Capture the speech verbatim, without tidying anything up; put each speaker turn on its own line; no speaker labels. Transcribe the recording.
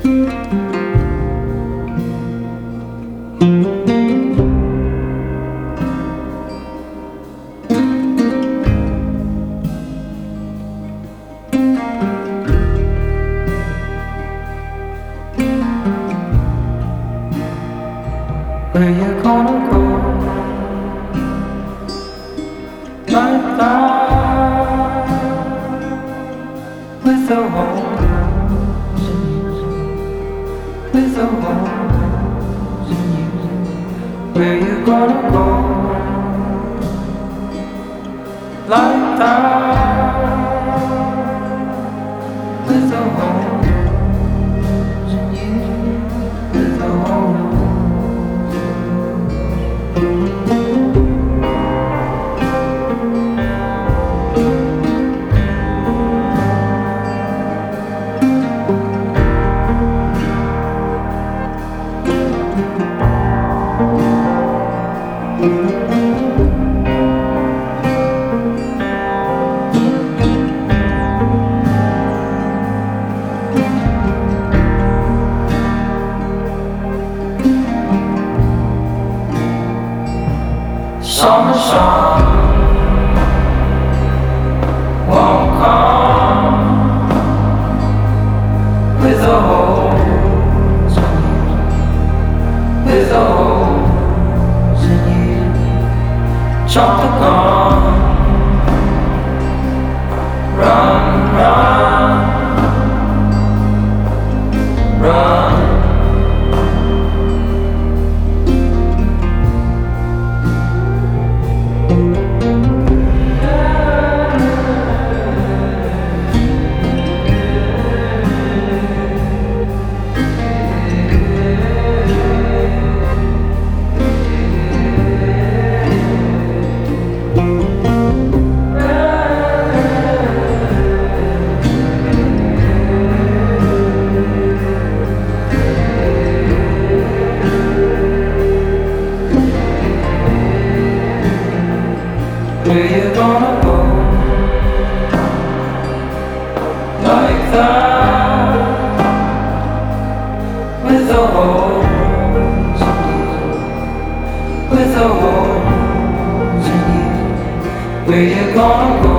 Where you gonna go like that with the holes in you, with the holes in you? Where you gonna go like that with the holes in you, with the holes? Summer sun won't come with a holes in you, with a holes in you. Chop the gun, run, run, run. Where you gonna go like that with the holes in you, with the holes in you? Where you gonna go